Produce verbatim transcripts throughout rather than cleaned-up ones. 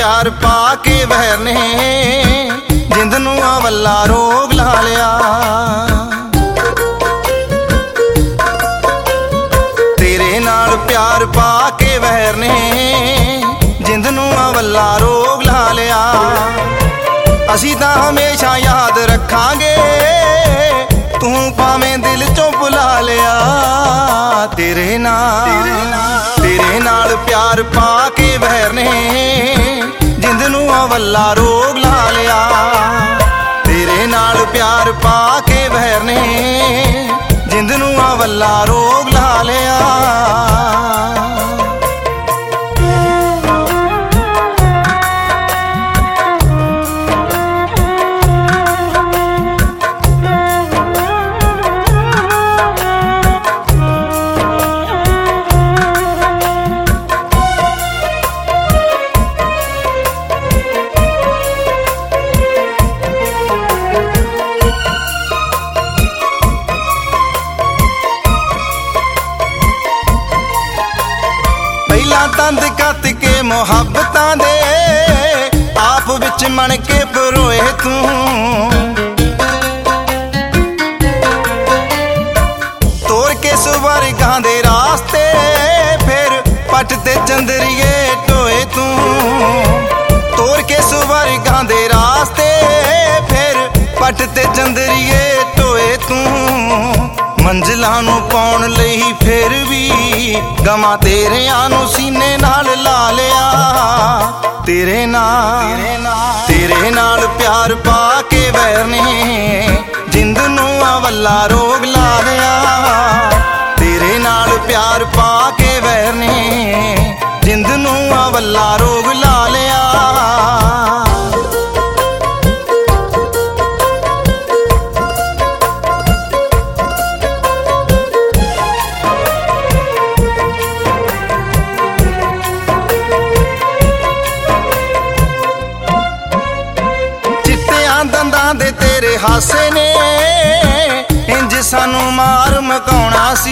प्यार पाके वैर ने जिंद नूं अवला रोग ला लिया। तेरे नाल प्यार पाके वैर ने जिंद नूं अवला रोग ला लिया। असीं तां हमेशा याद रखांगे तू भावें दिल चों भुला लिया। तेरे नाल तेरे नाल प्यार पाके वैर ने जिंद नूं अवला रोग ला लिया। तेरे नाल प्यार पाके वैर ने जिंद नूं अवला रोग ला लिया। तंद कत के मुहब्बतां दे आप विच मन के परोए तू। तोड़ के सुवर्गां दे रास्ते फिर पट ते चंदरिए टोए तू। तोड़ के सुवर्गां दे रास्ते फिर पट ते चंदरिए टोए तू। मंजिलां नूं पाउण लई फिर भी गवां तेरियां नूं सीने नाल ला लिया। तेरे नाल तेरे नाल प्यार पाके वैर ने जिंद नूं अवला रोग ला लिया। तेरे नाल प्यार पाके वैर ने जिंद नूं अवला रोग ला लिया। दंदां दे तेरे हासे ने इंज सानू मार मकाउणा सी।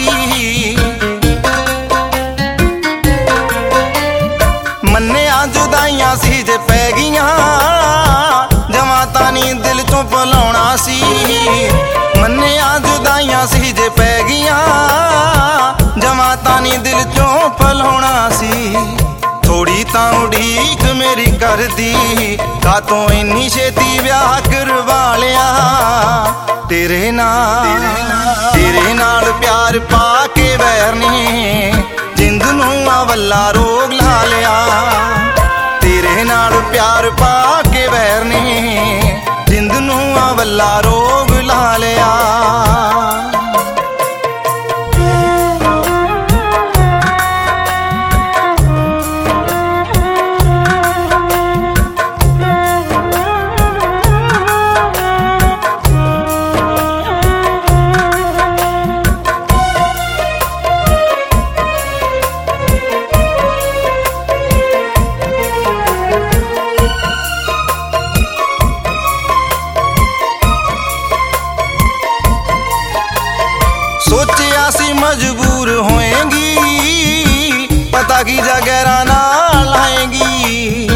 मन्निया जुदाइयां सी जे पै गईयां जवां तानी दिल चों भुलाउणा सी। मन्निया जुदाइयां सी जे पै गईयां जवां तानी दिल चों भुलाउणा सी। थोड़ी तां उड़ीक मेरी कर दी कातों इन्नी छेती ब्याह करवा लिया। तेरे नाल तेरे नाल प्यार पाके वैर ने जिंद नूं अवला रोग ला लिया। तेरे नाल प्यार पाके वैर ने जिंद नूं अवला रोग ला लिया। सोचिया सी मजबूर होएंगी पता की जगह नाल आएंगी।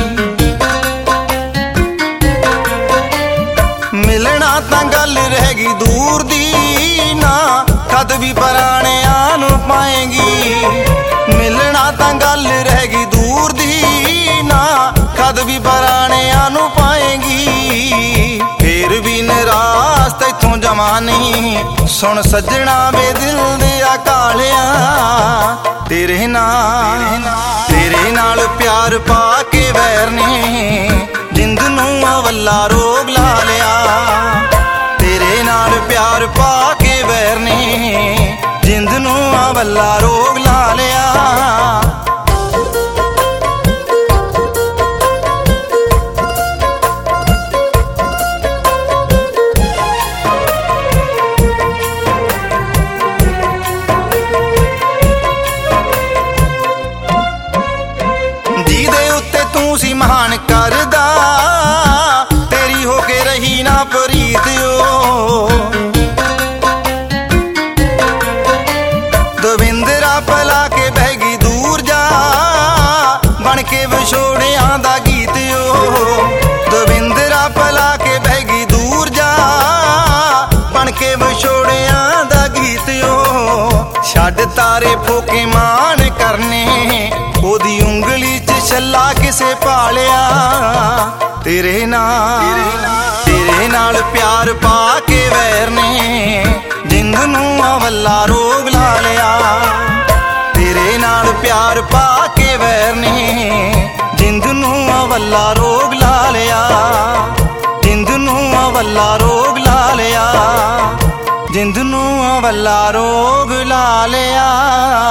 मिलना तां गल रहेगी दूर दी ना कद भी पराने आन पाएंगी। मिलना तां गल रहेगी दूर दी ना कद भी पराने आन पाएंगी। फिर भी निराश तैथों जमा नहीं सुन सजना वे दिल दिया कालिया। तेरे नाल तेरे नाल प्यार पाके वैर ने जिंद नूं अवला रोग ला लिया। तेरे नाल प्यार पाके वैर ने जिंद नूं अवला रोग ला लिया। महान करदा तेरी होके रही ना प्रीत ओ दविंदरा। सितारे फूके मान करने ओदी उंगली च छल्ला किसे पालिया तेरे नाल तेरे नाल प्यार पा के वैर ने जिंद नूं अवला रोग ला लिया तेरे नाल प्यार पा के वैर ने जिंद नूं अवला रोग ला लिया जिंद नूं अवला रोग ला लिया जिंद नूं अवला रोग ला लिया।